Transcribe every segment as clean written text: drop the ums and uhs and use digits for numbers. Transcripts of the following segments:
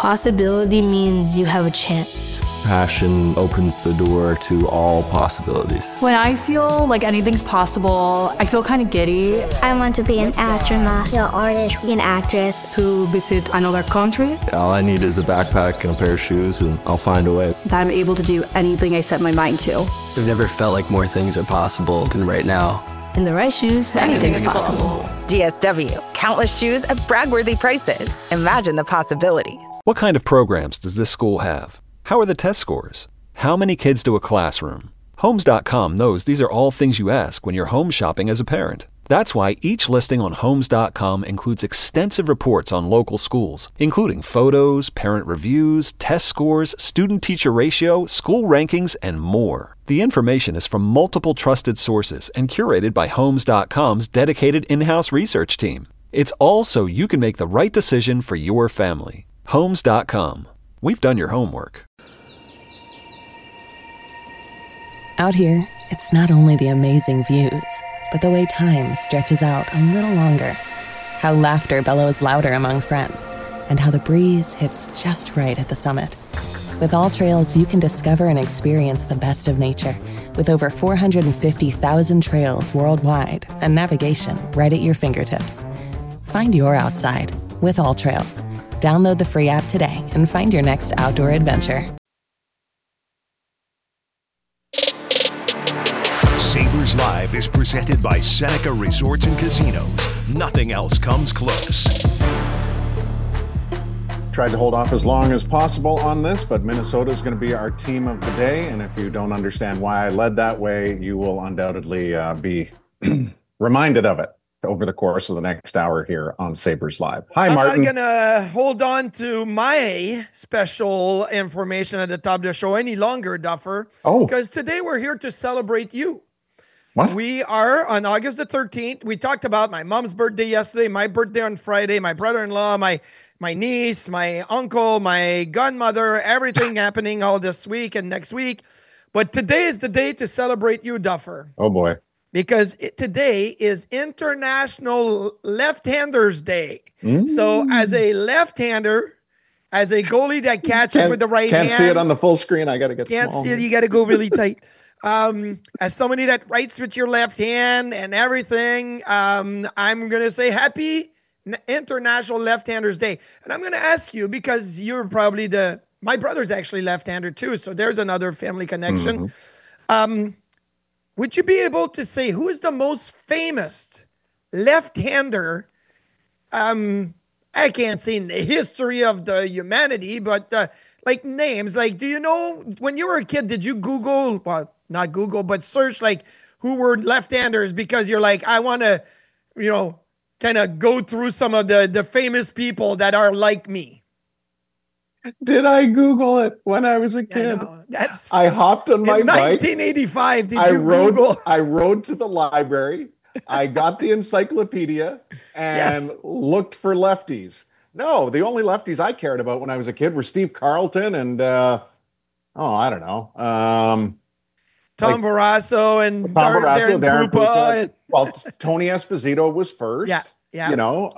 Possibility means you have a chance. Passion opens the door to all possibilities. When I feel like anything's possible, I feel kind of giddy. I want to be an astronaut, an artist, an actress. To visit another country. All I need is a backpack and a pair of shoes, and I'll find a way. That I'm able to do anything I set my mind to. I've never felt like more things are possible than right now. In the right shoes, anything's possible. DSW, countless shoes at brag-worthy prices. Imagine the possibilities. What kind of programs does this school have? How are the test scores? How many kids do a classroom? Homes.com knows these are all things you ask when you're home shopping as a parent. That's why each listing on Homes.com includes extensive reports on local schools, including photos, parent reviews, test scores, student-teacher ratio, school rankings, and more. The information is from multiple trusted sources and curated by Homes.com's dedicated in-house research team. It's all so you can make the right decision for your family. Homes.com. We've done your homework. Out here, it's not only the amazing views, but the way time stretches out a little longer. How laughter bellows louder among friends, and how the breeze hits just right at the summit. With All Trails, you can discover and experience the best of nature, with over 450,000 trails worldwide and navigation right at your fingertips. Find your outside with All Trails. Download the free app today and find your next outdoor adventure. Sabres Live is presented by Seneca Resorts and Casinos. Nothing else comes close. Tried to hold off as long as possible on this, but Minnesota is going to be our team of the day. And if you don't understand why I led that way, you will undoubtedly be reminded of it over the course of the next hour here on Sabres Live. Hi, Martin. I'm not going to hold on to my special information at the top of the show any longer, Duffer. Oh. Because today we're here to celebrate you. What? We are on August the 13th. We talked about my mom's birthday yesterday, my birthday on Friday, my brother-in-law, my niece, my uncle, my godmother, everything happening all this week and next week. But today is the day to celebrate you, Duffer. Oh, boy. Because today is International Left-Handers Day. So as a left-hander, as a goalie that catches with the right hand. Can't see it on the full screen. I got to get Can't small. see it. You got to go really tight. As somebody that writes with your left hand and everything, I'm going to say happy International Left-Handers Day. And I'm going to ask you, because you're probably my brother's actually left-hander too, so there's another family connection. Would you be able to say who is the most famous left-hander? I can't say in the history of the humanity, but like names. Like, do you know when you were a kid, did you Google, well, not Google, but search like who were left-handers? Because you're like, I want to, kind of go through some of the famous people that are like me. Did I Google it when I was a kid? I hopped on my bike. 1985, Google? I rode to the library. I got the encyclopedia and looked for lefties. No, the only lefties I cared about when I was a kid were Steve Carlton and, I don't know. Tom Barrasso and Darren Krupa. Well, Tony Esposito was first. Yeah.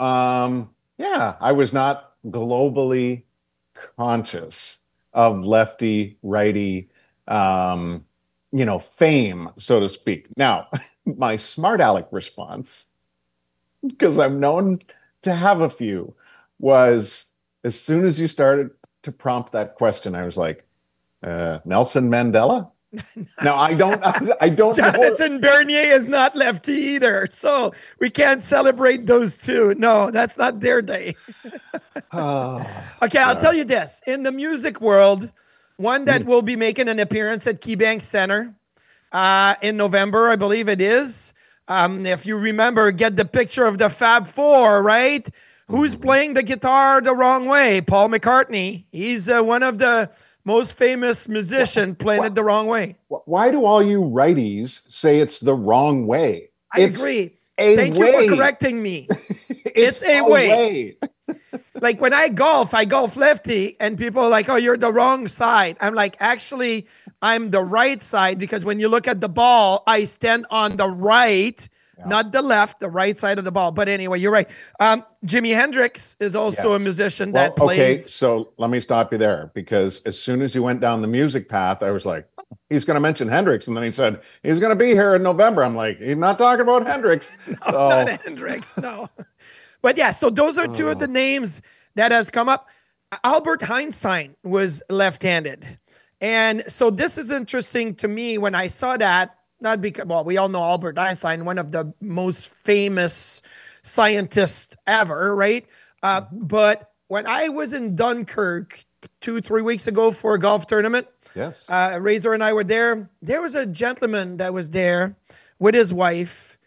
I was not globally conscious of lefty, righty, fame, so to speak. Now, my smart aleck response, because I'm known to have a few, was as soon as you started to prompt that question, I was like, Nelson Mandela? No, I don't Jonathan Bernier is not lefty either, so we can't celebrate those two. No, that's not their day. Okay, I'll tell you this. In the music world, one that will be making an appearance at KeyBank Center in November, I believe it is. If you remember, get the picture of the Fab Four, right? Who's playing the guitar the wrong way? Paul McCartney. He's one of the most famous musician playing it the wrong way. Why do all you righties say it's the wrong way? I agree. Thank you for correcting me. It's a way. Like when I golf lefty, and people are like, oh, you're the wrong side. I'm like, actually, I'm the right side, because when you look at the ball, I stand on the right not the left, the right side of the ball. But anyway, you're right. Jimi Hendrix is also a musician that plays. Okay, so let me stop you there, because as soon as you went down the music path, I was like, he's going to mention Hendrix. And then he said, he's going to be here in November. I'm like, he's not talking about Hendrix. No, not Hendrix, no. But yeah, so those are two of the names that has come up. Albert Einstein was left-handed. And so this is interesting to me when I saw that. Not because, well, we all know Albert Einstein, one of the most famous scientists ever, right? But when I was in Dunkirk 2-3 weeks ago for a golf tournament, yes, Razor and I were there. There was a gentleman that was there with his wife,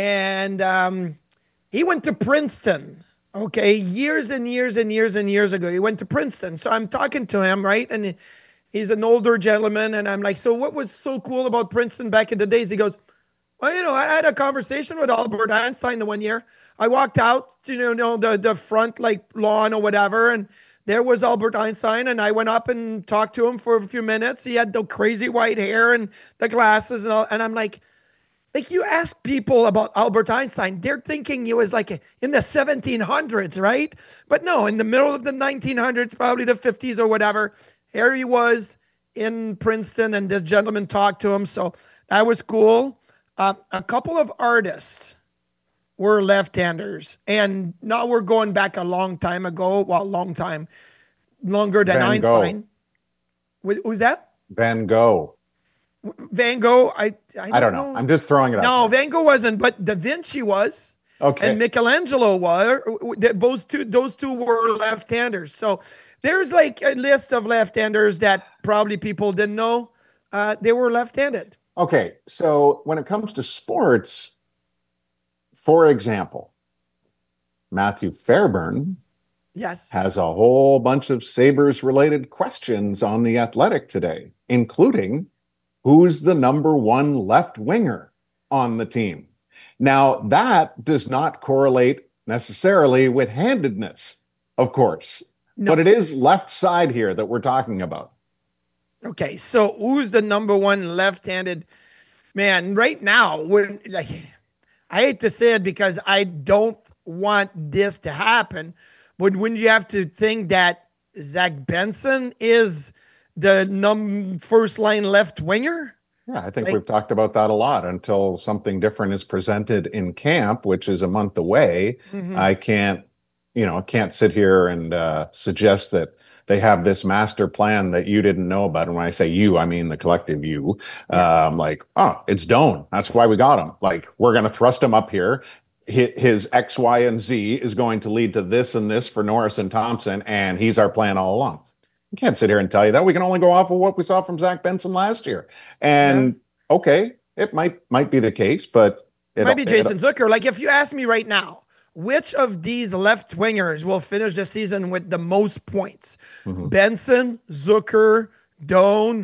and he went to Princeton. Okay, years and years and years and years ago, he went to Princeton. So I'm talking to him, right? And he's an older gentleman, and I'm like, so what was so cool about Princeton back in the days? He goes, well, I had a conversation with Albert Einstein the one year. I walked out, the front like lawn or whatever, and there was Albert Einstein, and I went up and talked to him for a few minutes. He had the crazy white hair and the glasses and all, and I'm like you ask people about Albert Einstein, they're thinking he was like in the 1700s, right? But no, in the middle of the 1900s, probably the 50s or whatever. Here he was in Princeton, and this gentleman talked to him. So that was cool. A couple of artists were left-handers, and now we're going back a long time ago. Well, longer than Van Einstein. Who's that? Van Gogh. Van Gogh, I don't know. I'm just throwing it out. No, there. Van Gogh wasn't, but Da Vinci was. Okay. And Michelangelo was. Those two were left-handers. So there's like a list of left-handers that probably people didn't know they were left-handed. Okay, so when it comes to sports, for example, Matthew Fairburn has a whole bunch of Sabres-related questions on The Athletic today, including who's the number one left winger on the team. Now, that does not correlate necessarily with handedness, of course. No. But it is left side here that we're talking about. Okay, so who's the number one left-handed man right now? I hate to say it because I don't want this to happen, but when you have to think that Zach Benson is the first line left winger? Yeah, I think we've talked about that a lot until something different is presented in camp, which is a month away. Mm-hmm. I can't sit here and suggest that they have this master plan that you didn't know about. And when I say you, I mean the collective you. It's Doan. That's why we got him. Like, we're going to thrust him up here. His X, Y, and Z is going to lead to this and this for Norris and Thompson, and he's our plan all along. You can't sit here and tell you that. We can only go off of what we saw from Zach Benson last year. And okay, it might be the case, but it might be Jason Zucker. Like, if you ask me right now, which of these left wingers will finish the season with the most points? Mm-hmm. Benson, Zucker, Doan.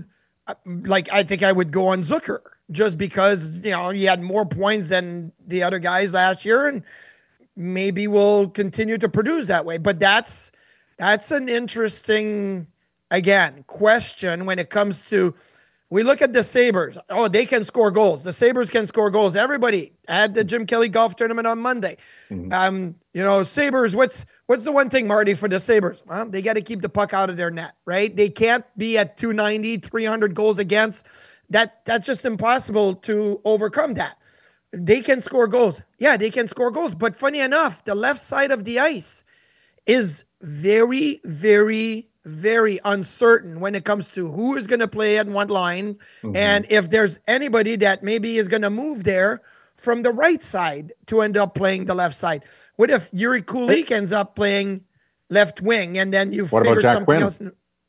I think I would go on Zucker just because, he had more points than the other guys last year, and maybe will continue to produce that way. But that's an interesting, again, question when it comes to, we look at the Sabres. Oh, they can score goals. The Sabres can score goals. Everybody had the Jim Kelly golf tournament on Monday. Mm-hmm. Sabres, what's the one thing, Marty, for the Sabres? Well, they got to keep the puck out of their net, right? They can't be at 290, 300 goals against. That's just impossible to overcome that. They can score goals. Yeah, they can score goals. But funny enough, the left side of the ice is very, very, very uncertain when it comes to who is going to play at what line, mm-hmm. and if there's anybody that maybe is going to move there from the right side to end up playing the left side. What if Yuri Kulik ends up playing left wing, and then you figure something else?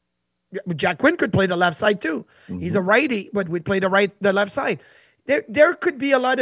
Jack Quinn could play the left side too. Mm-hmm. He's a righty, but would play the left side. There could be a lot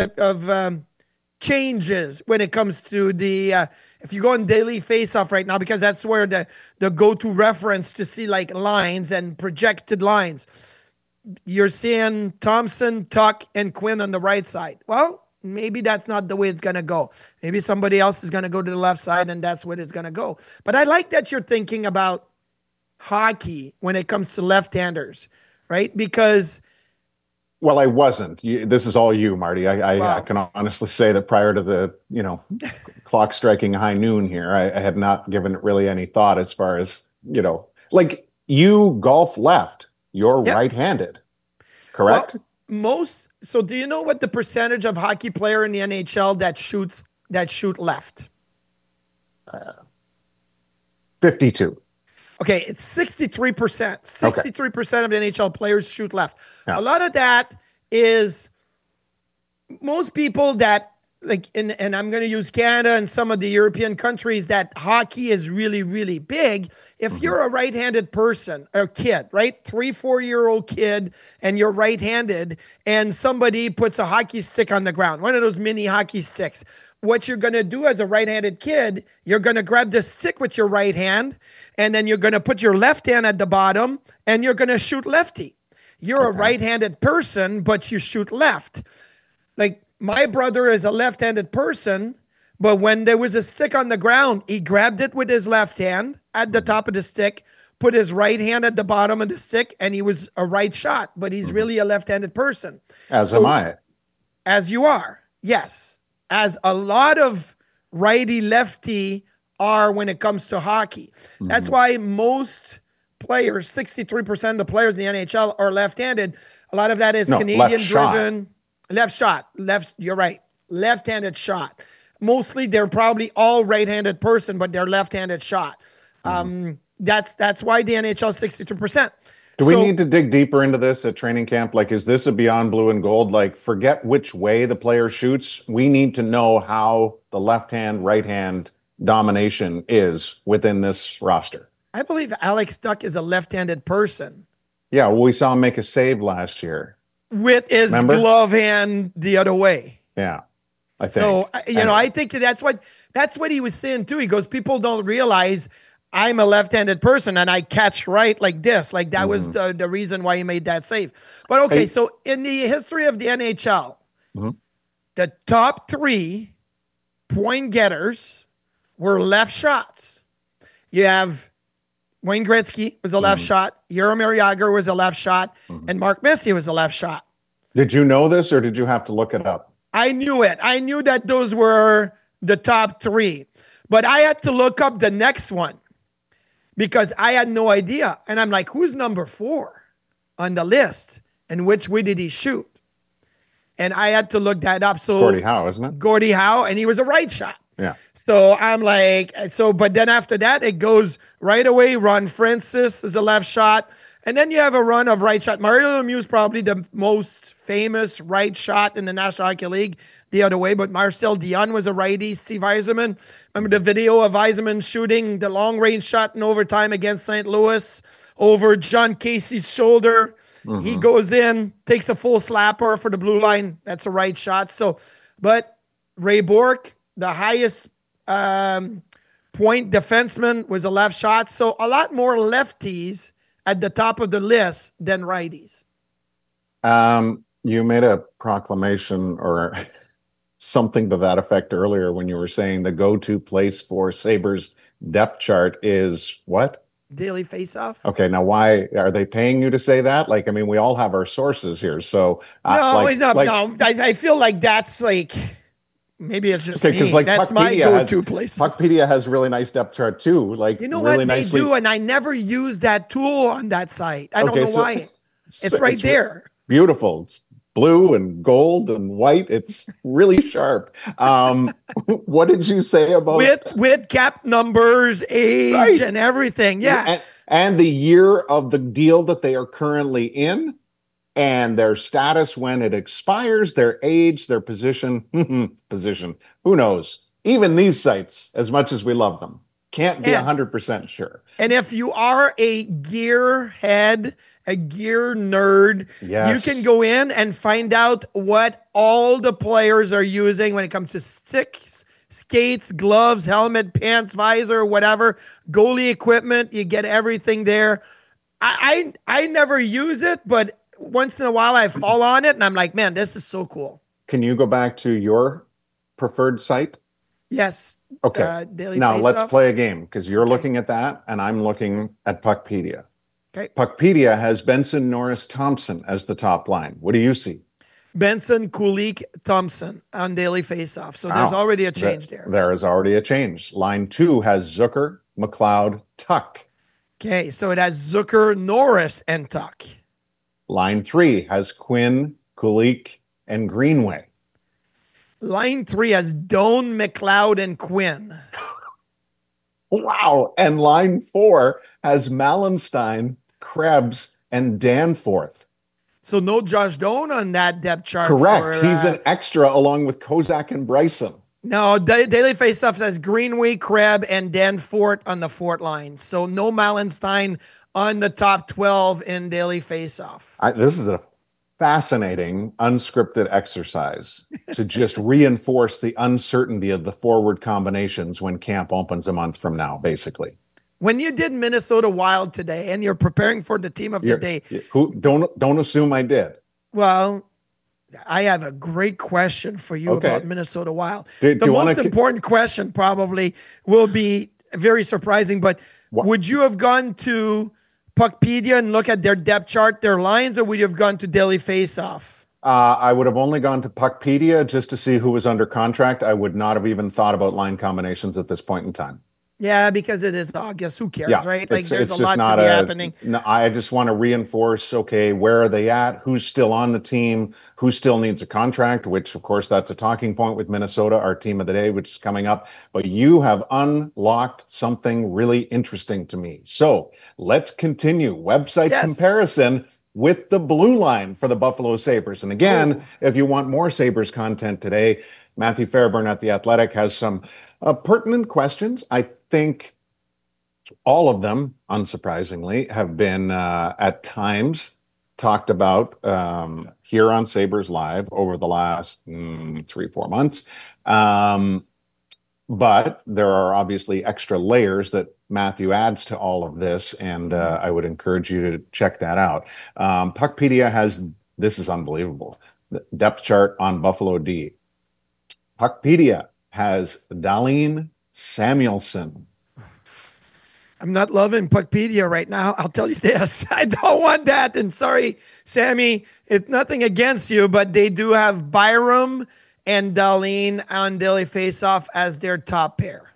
of changes when it comes to the if you go on Daily Faceoff right now, because that's where the go-to reference to see like lines and projected lines. You're seeing Thompson, Tuck, and Quinn on the right side. Well, maybe that's not the way it's going to go. Maybe somebody else is going to go to the left side, and that's where it's going to go. But I like that you're thinking about hockey when it comes to left-handers, right? Because Well, I wasn't. This is all you, Marty. I Wow. can honestly say that prior to the, clock striking high noon here, I had not given it really any thought as far as, like you golf left, you're Yep. right-handed, correct? Well, so do you know what the percentage of hockey player in the NHL that shoot left? 52. Okay, it's 63%. 63% of the NHL players shoot left. Yeah. A lot of that is most people that and I'm going to use Canada and some of the European countries that hockey is really, really big. If you're a right-handed person, a kid, right? 3-4-year-old kid, and you're right-handed, and somebody puts a hockey stick on the ground, one of those mini hockey sticks. What you're going to do as a right-handed kid, you're going to grab the stick with your right hand, and then you're going to put your left hand at the bottom, and you're going to shoot lefty. You're a right-handed person, but you shoot left. Like, my brother is a left-handed person, but when there was a stick on the ground, he grabbed it with his left hand at the top of the stick, put his right hand at the bottom of the stick, and he was a right shot, but he's really a left-handed person. As am I. As you are, yes. As a lot of righty-lefty are when it comes to hockey. That's why most players, 63% of the players in the NHL are left-handed. A lot of that is Canadian-driven. Left shot. You're right. Left-handed shot. Mostly they're probably all right-handed person, but they're left-handed shot. That's why the NHL 63%. Do we need to dig deeper into this at training camp? Like, is this a beyond blue and gold? Like, forget which way the player shoots. We need to know how the left hand, right hand domination is within this roster. I believe Alex Tuch is a left-handed person. Yeah, well, we saw him make a save last year. With his glove hand the other way. Yeah, I think. So, I think that's what he was saying too. He goes, people don't realize I'm a left-handed person and I catch right like this. Like that was the reason why he made that save. But okay, so in the history of the NHL, the top 3 point getters were left shots. You have Wayne Gretzky was a left shot, Jaromir Jagr was a left shot, and Mark Messier was a left shot. Did you know this or did you have to look it up? I knew it. I knew that those were the top 3. But I had to look up the next one because I had no idea. And I'm like, who's number 4 on the list? And which way did he shoot? And I had to look that up. So Gordie Howe, isn't it? Gordie Howe, and he was a right shot. Yeah. So I'm like, but then after that, it goes right away. Ron Francis is a left shot. And then you have a run of right shot. Mario Lemieux, probably the most famous right shot in the National Hockey League the other way. But Marcel Dion was a righty. Steve Yzerman. Remember the video of Yzerman shooting the long range shot in overtime against St. Louis over John Casey's shoulder. He goes in, takes a full slapper for the blue line. That's a right shot. So, but Ray Bourque, the highest point defenseman, was a left shot. So a lot more lefties at the top of the list than righties. You made a proclamation or something to that effect earlier when you were saying the go-to place for Sabres depth chart is what? Daily Faceoff. Okay, now why are they paying you to say that? Like, I mean, we all have our sources here. So no, he's not. No, I feel like that's like maybe it's just me. Like that's my go-to place. Puckpedia has really nice depth chart too. Like, you know really what they nicely. do, and I never use that tool on that site. I don't know why. It's right there. Beautiful. It's blue and gold and white. It's really sharp. What did you say about with cap numbers, age, and everything? Yeah, and the year of the deal that they are currently in, and their status when it expires, their age, their position. Who knows? Even these sites, as much as we love them, can't be 100% sure. And if you are a gearhead, a gear nerd, you can go in and find out what all the players are using when it comes to sticks, skates, gloves, helmet, pants, visor, whatever, goalie equipment. You get everything there. I never use it, but once in a while I fall on it and I'm like, man, this is so cool. Can you go back to your preferred site? Yes. Okay. Daily now Faceoff. let's play a game because you're looking at that and I'm looking at Puckpedia. Okay. Puckpedia has Benson, Norris, Thompson as the top line. What do you see? Benson, Kulik, Thompson on daily faceoff. So there's already a change there. There is already a change. Line 2 has Zucker, McLeod, Tuck. Okay, so it has Zucker, Norris, and Tuck. Line 3 has Quinn, Kulik, and Greenway. Line 3 has Doan, McLeod, and Quinn. Wow. And line 4 has Malenstein, Krebs, and Danforth. So no Josh Doan on that depth chart. Correct. He's an extra along with Kozak and Bryson. No, Daily Faceoff says Greenway, Krebs, and Danforth on the fourth line. So no Malenstein on the top 12 in Daily Faceoff. This is a fascinating, unscripted exercise to just reinforce the uncertainty of the forward combinations when camp opens a month from now, basically. When you did Minnesota Wild today and you're preparing for the team of the day. Don't assume I did. Well, I have a great question for you about Minnesota Wild. The most important question probably will be very surprising, but would you have gone to Puckpedia and look at their depth chart, their lines, or would you have gone to Daily Faceoff? I would have only gone to Puckpedia just to see who was under contract. I would not have even thought about line combinations at this point in time. Yeah, because it is August. Who cares, right? Like, there's a lot to be happening. No, I just want to reinforce, where are they at? Who's still on the team? Who still needs a contract? Which, of course, that's a talking point with Minnesota, our team of the day, which is coming up. But you have unlocked something really interesting to me. So let's continue. Website comparison with the blue line for the Buffalo Sabres. And again, if you want more Sabres content today, Matthew Fairburn at The Athletic has some pertinent questions. I think all of them, unsurprisingly, have been at times talked about here on Sabres Live over the last 3-4 months. But there are obviously extra layers that Matthew adds to all of this, and I would encourage you to check that out. Puckpedia has, this is unbelievable, the depth chart on Buffalo D. Puckpedia has Dahlin Samuelsson. I'm not loving Puckpedia right now. I'll tell you this. I don't want that. And sorry, Sammy, it's nothing against you, but they do have Byram and Dahlin on Daily Faceoff as their top pair.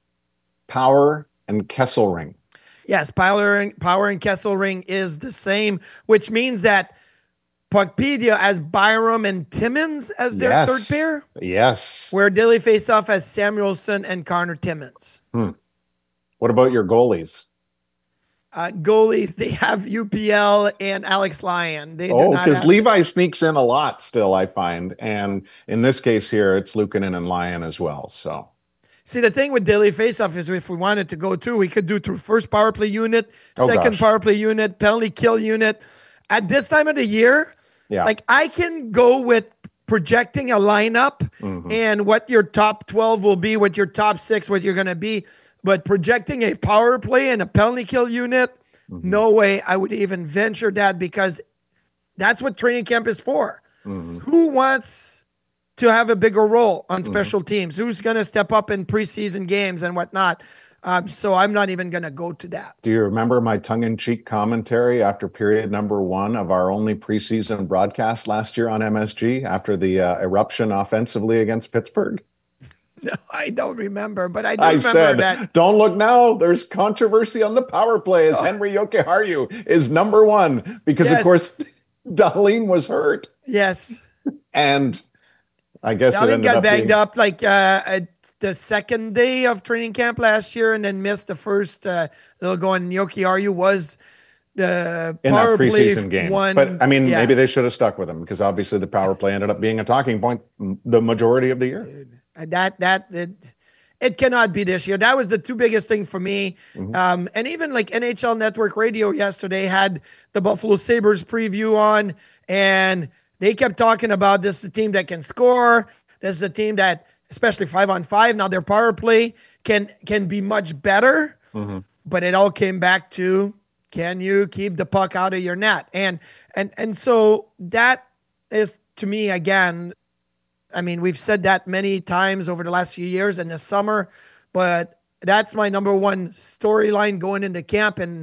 Power and Kesselring. Yes, Power and Kesselring is the same, which means that Puckpedia has Byram and Timmins as their third pair. Yes. Where Daily Faceoff has Samuelsson and Connor Timmins. What about your goalies? Goalies, they have UPL and Alex Lyon. Because Levi sneaks in a lot still, I find. And in this case here, it's Luukkonen and Lyon as well. So, see, the thing with Daily Faceoff is if we wanted to go through, we could do through first power play unit, second power play unit, penalty kill unit. At this time of the year, like I can go with projecting a lineup and what your top 12 will be, what your top 6, what you're going to be. But projecting a power play and a penalty kill unit, no way I would even venture that, because that's what training camp is for. Who wants to have a bigger role on special teams? Who's going to step up in preseason games and whatnot? So I'm not even going to go to that. Do you remember my tongue-in-cheek commentary after period number 1 of our only preseason broadcast last year on MSG after the eruption offensively against Pittsburgh? No, I don't remember, but I remember that. Don't look now. There's controversy on the power play as Henry Jokiharju is number 1 because, of course, Dahlin was hurt. Yes. And I guess Dahlin got banged up like the second day of training camp last year and then missed the first little going. Jokiharju was the power play preseason game. But I mean, maybe they should have stuck with him because obviously the power play ended up being a talking point the majority of the year. Dude. It cannot be this year. That was the two biggest thing for me. And even like NHL Network Radio yesterday had the Buffalo Sabres preview on, and they kept talking about this is a team that can score. This is a team that, especially 5-on-5, now their power play can be much better. But it all came back to, can you keep the puck out of your net? And so that is, to me, again, I mean, we've said that many times over the last few years and this summer, but that's my number one storyline going into camp. And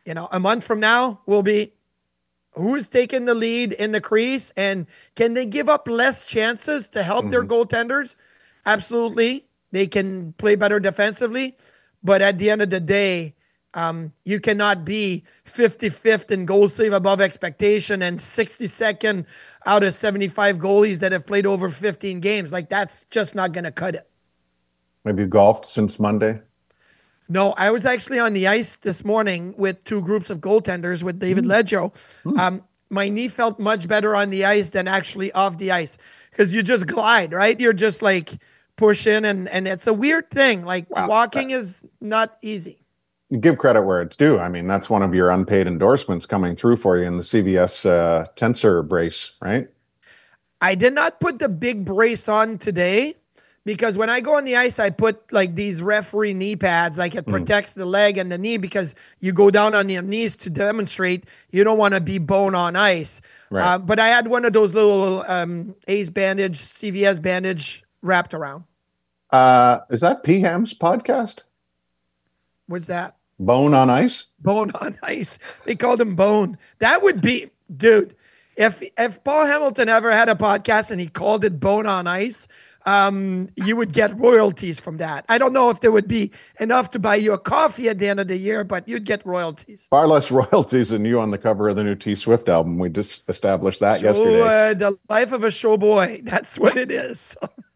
A month from now will be who's taking the lead in the crease, and can they give up less chances to help their goaltenders? Absolutely. They can play better defensively, but at the end of the day, you cannot be 55th in goal save above expectation and 62nd out of 75 goalies that have played over 15 games. Like, that's just not going to cut it. Have you golfed since Monday? No, I was actually on the ice this morning with two groups of goaltenders with David Leggio. My knee felt much better on the ice than actually off the ice, because you just glide, right? You're just like pushing, and it's a weird thing. Like, walking is not easy. Give credit where it's due. I mean, that's one of your unpaid endorsements coming through for you in the CVS tensor brace, right? I did not put the big brace on today, because when I go on the ice, I put like these referee knee pads, like it protects the leg and the knee, because you go down on your knees to demonstrate. You don't want to be bone on ice. Right. But I had one of those little Ace bandage, CVS bandage wrapped around. Is that PHAM's podcast? What's that? Bone on Ice? Bone on Ice. They called him Bone. That would be, dude, if Paul Hamilton ever had a podcast and he called it Bone on Ice, you would get royalties from that. I don't know if there would be enough to buy you a coffee at the end of the year, but you'd get royalties. Far less royalties than you on the cover of the new T Swift album. We just established that yesterday. The life of a showboy. That's what it is.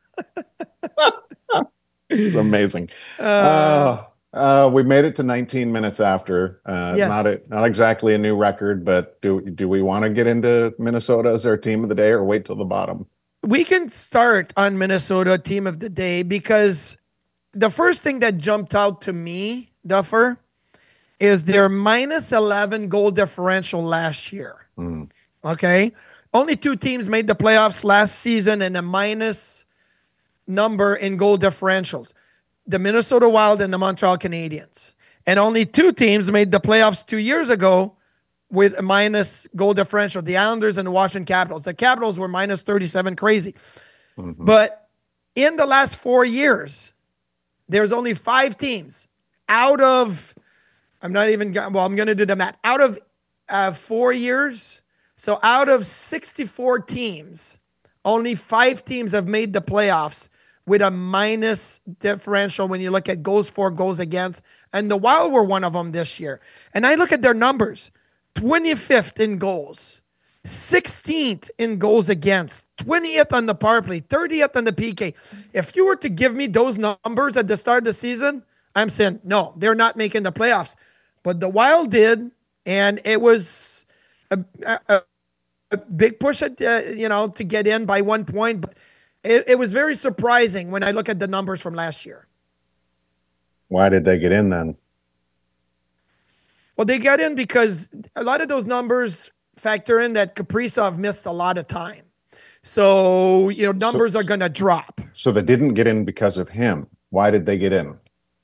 It's amazing. We made it to 19 minutes after. Yes. Not exactly a new record, but do we want to get into Minnesota as our team of the day, or wait till the bottom? We can start on Minnesota team of the day, because the first thing that jumped out to me, Duffer, is their minus 11 goal differential last year. Okay? Only two teams made the playoffs last season and a minus number in goal differentials: the Minnesota Wild and the Montreal Canadiens. And only two teams made the playoffs 2 years ago with a minus goal differential: the Islanders and the Washington Capitals. The Capitals were minus 37, crazy. But in the last 4 years, there's only 5 teams out of, I'm going to do the math, out of 4 years. So out of 64 teams, only 5 teams have made the playoffs with a minus differential when you look at goals for, goals against. And the Wild were one of them this year. And I look at their numbers: 25th in goals, 16th in goals against, 20th on the power play, 30th on the PK. If you were to give me those numbers at the start of the season, I'm saying, no, they're not making the playoffs. But the Wild did, and it was a big push at, to get in by 1 point. But it was very surprising when I look at the numbers from last year. Why did they get in then? Well, they got in because a lot of those numbers factor in that Kaprizov missed a lot of time. So, numbers are going to drop. So they didn't get in because of him. Why did they get in?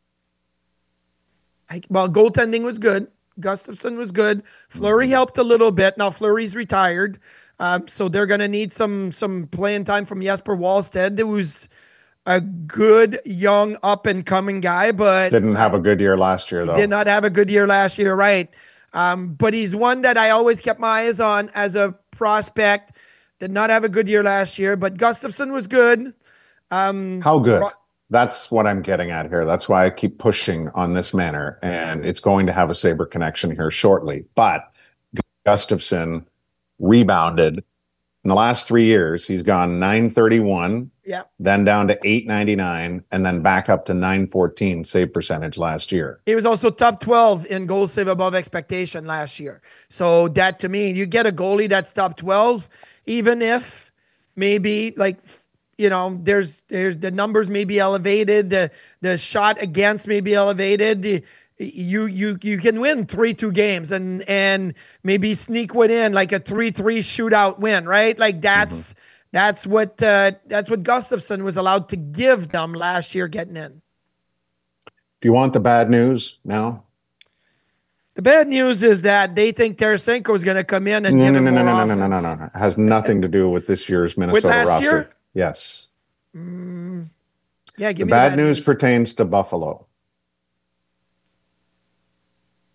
Goaltending was good. Gustafsson was good. Fleury helped a little bit. Now Fleury's retired. So they're going to need some playing time from Jesper Wallstedt, who's a good, young, up-and-coming guy, but didn't have a good year last year, though. Did not have a good year last year, right. But he's one that I always kept my eyes on as a prospect. Did not have a good year last year, but Gustafsson was good. How good? That's what I'm getting at here. That's why I keep pushing on this manner, and it's going to have a Sabre connection here shortly. But Gustafsson rebounded in the last 3 years. He's gone .931, then down to .899, and then back up to .914 save percentage last year. He was also top 12 in goal save above expectation last year. So that, to me, you get a goalie that's top 12, even if maybe there's the numbers may be elevated, the shot against may be elevated. You can win 3-2 games and maybe sneak one in, like a 3-3 shootout win, right? Like that's what Gustafsson was allowed to give them last year getting in. Do you want the bad news now? The bad news is that they think Tarasenko is going to come in and give him more offense. No. It has nothing to do with this year's Minnesota with last roster. Year? Yes. Give me the bad news pertains to Buffalo.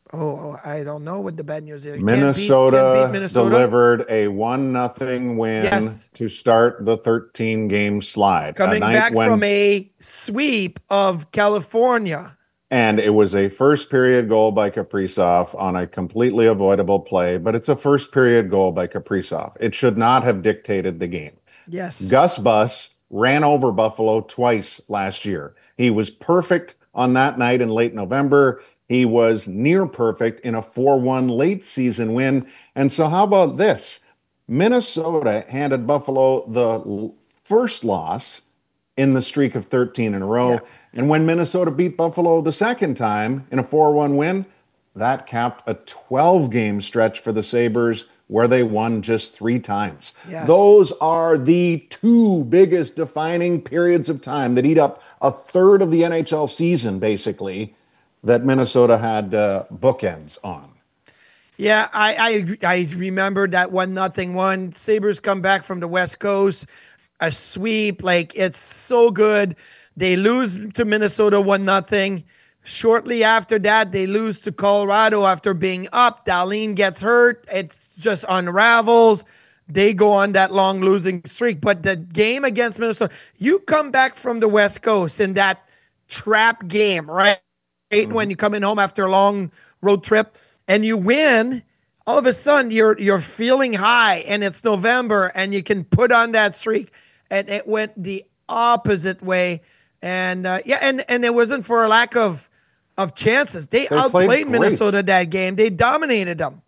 Oh, I don't know what the bad news is. Minnesota, can't beat Minnesota delivered a 1-0 win to start the 13-game slide. Coming back from a sweep of California. And it was a first period goal by Kaprizov on a completely avoidable play, but it's a first period goal by Kaprizov. It should not have dictated the game. Yes. Gus Bus ran over Buffalo twice last year. He was perfect on that night in late November. He was near perfect in a 4-1 late season win. And so how about this? Minnesota handed Buffalo the first loss in the streak of 13 in a row. Yeah. And when Minnesota beat Buffalo the second time in a 4-1 win, that capped a 12-game stretch for the Sabres where they won just 3 times. Yes. Those are the 2 biggest defining periods of time that eat up a third of the NHL season, basically, that Minnesota had bookends on. Yeah, I remember that 1-0 one. Sabres come back from the West Coast, a sweep. Like, it's so good. They lose to Minnesota 1-0. Shortly after that, they lose to Colorado after being up. Dahlin gets hurt. It just unravels. They go on that long losing streak. But the game against Minnesota, you come back from the West Coast in that trap game, right? When you're coming home after a long road trip and you win, all of a sudden you're feeling high, and it's November and you can put on that streak. And it went the opposite way. And and it wasn't for a lack of chances. They outplayed Minnesota that game. They dominated them.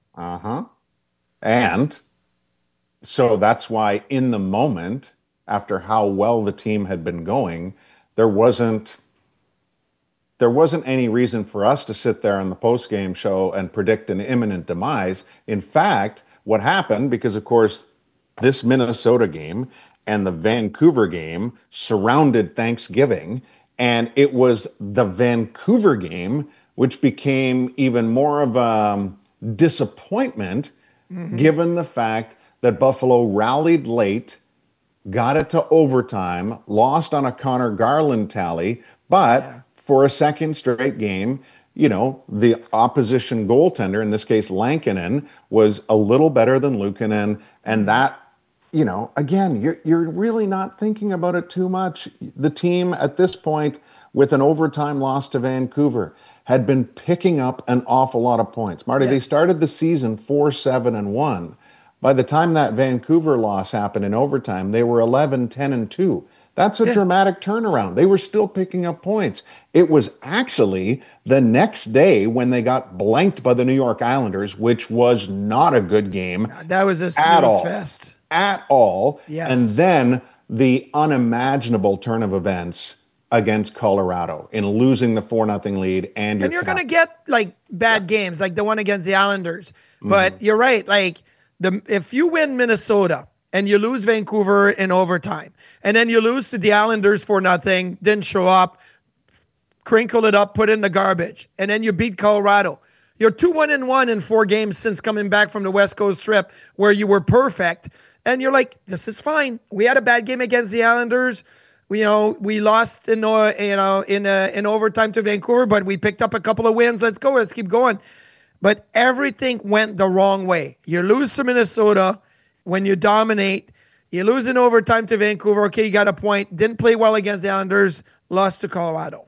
And so that's why in the moment, after how well the team had been going, there wasn't any reason for us to sit there on the post-game show and predict an imminent demise. In fact, what happened, because of course this Minnesota game and the Vancouver game surrounded Thanksgiving, and it was the Vancouver game which became even more of a disappointment given the fact that Buffalo rallied late, got it to overtime, lost on a Connor Garland tally, but for a second straight game, you know, the opposition goaltender, in this case Lankinen, was a little better than Luukkonen, and that, you know, again, you're really not thinking about it too much. The team at this point, with an overtime loss to Vancouver, had been picking up an awful lot of points. Marty, they started the season 4-7-1. By the time that Vancouver loss happened in overtime, they were 11-10-2. That's a dramatic turnaround. They were still picking up points. It was actually the next day when they got blanked by the New York Islanders, which was not a good game. That was a snooze fest. At all. Yes. And then the unimaginable turn of events against Colorado in losing the 4-0 lead. And you're going to get like bad games, like the one against the Islanders. But you're right. Like if you win Minnesota and you lose Vancouver in overtime, and then you lose to the Islanders 4-0, didn't show up, crinkle it up, put it in the garbage, and then you beat Colorado. You're 2-1-1 in 4 games since coming back from the West Coast trip where you were perfect. And you're like, this is fine. We had a bad game against the Islanders. We lost in overtime to Vancouver, but we picked up a couple of wins. Let's go. Let's keep going. But everything went the wrong way. You lose to Minnesota when you dominate. You lose in overtime to Vancouver. Okay, you got a point. Didn't play well against the Islanders. Lost to Colorado.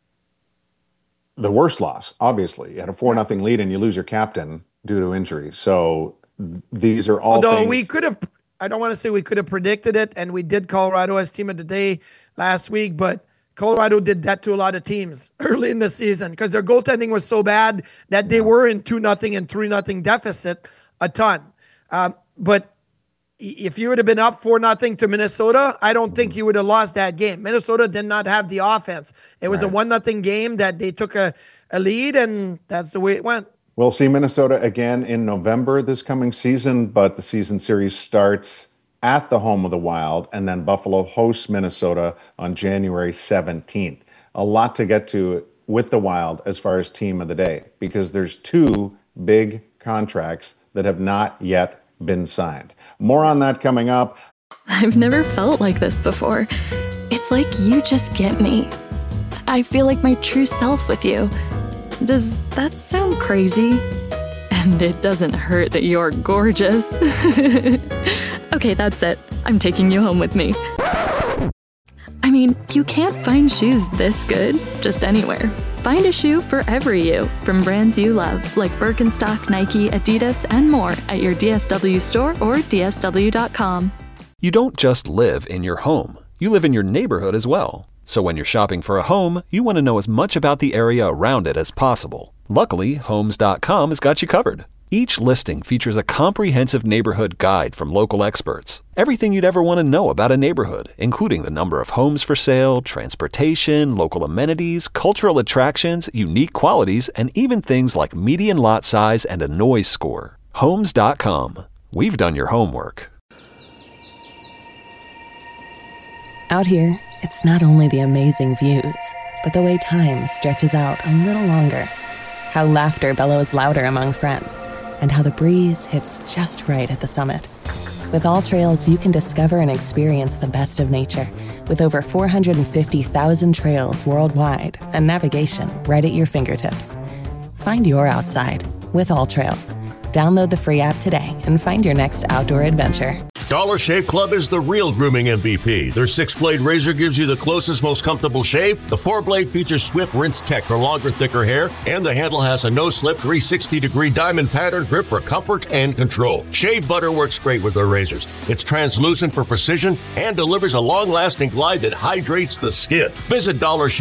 The worst loss, obviously. You had a 4-0 lead and you lose your captain due to injury. So these are all Although things. we could have, I don't want to say we could have predicted it, and we did Colorado as team of the day last week, but Colorado did that to a lot of teams early in the season because their goaltending was so bad that they were in 2-0 and 3-0 deficit a ton. But if you would have been up 4-0 to Minnesota, I don't think you would have lost that game. Minnesota did not have the offense. It was a 1-0 game that they took a lead, and that's the way it went. We'll see Minnesota again in November this coming season, but the season series starts at the home of the Wild, and then Buffalo hosts Minnesota on January 17th. A lot to get to with the Wild as far as team of the day, because there's 2 big contracts that have not yet been signed. More on that coming up. I've never felt like this before. It's like you just get me. I feel like my true self with you. Does that sound crazy? And it doesn't hurt that you're gorgeous. Okay, that's it. I'm taking you home with me. I mean, you can't find shoes this good just anywhere. Find a shoe for every you from brands you love, like Birkenstock, Nike, Adidas, and more at your DSW store or DSW.com. You don't just live in your home. You live in your neighborhood as well. So when you're shopping for a home, you want to know as much about the area around it as possible. Luckily, Homes.com has got you covered. Each listing features a comprehensive neighborhood guide from local experts. Everything you'd ever want to know about a neighborhood, including the number of homes for sale, transportation, local amenities, cultural attractions, unique qualities, and even things like median lot size and a noise score. Homes.com. We've done your homework. Out here, it's not only the amazing views, but the way time stretches out a little longer. How laughter bellows louder among friends, and how the breeze hits just right at the summit. With All Trails, you can discover and experience the best of nature, with over 450,000 trails worldwide and navigation right at your fingertips. Find your outside with All Trails. Download the free app today and find your next outdoor adventure. Dollar Shave Club is the real grooming MVP. Their 6-blade razor gives you the closest, most comfortable shave. The 4-blade features Swift Rinse Tech for longer, thicker hair. And the handle has a no-slip 360-degree diamond pattern grip for comfort and control. Shave butter works great with their razors. It's translucent for precision and delivers a long-lasting glide that hydrates the skin. Visit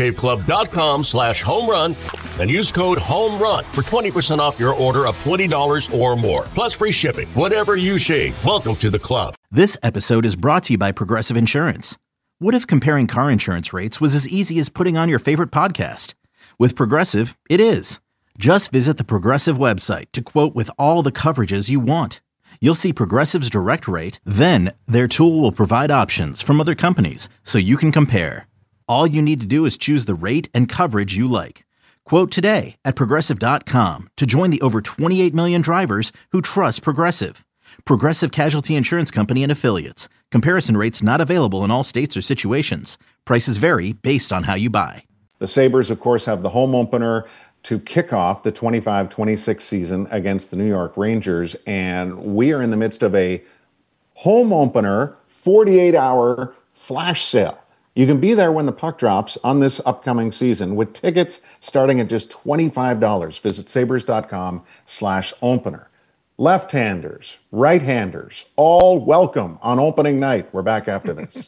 DollarShaveClub.com/homerun and use code HOMERUN for 20% off your order of $20 or more. Plus free shipping. Whatever you shave, welcome to the club. This episode is brought to you by Progressive Insurance. What if comparing car insurance rates was as easy as putting on your favorite podcast? With Progressive, it is. Just visit the Progressive website to quote with all the coverages you want. You'll see Progressive's direct rate, then their tool will provide options from other companies so you can compare. All you need to do is choose the rate and coverage you like. Quote today at Progressive.com to join the over 28 million drivers who trust Progressive. Progressive Casualty Insurance Company and Affiliates. Comparison rates not available in all states or situations. Prices vary based on how you buy. The Sabres, of course, have the home opener to kick off the 25-26 season against the New York Rangers. And we are in the midst of a home opener 48-hour flash sale. You can be there when the puck drops on this upcoming season with tickets starting at just $25. Visit sabres.com/opener. Left-handers, right-handers, all welcome on opening night. We're back after this.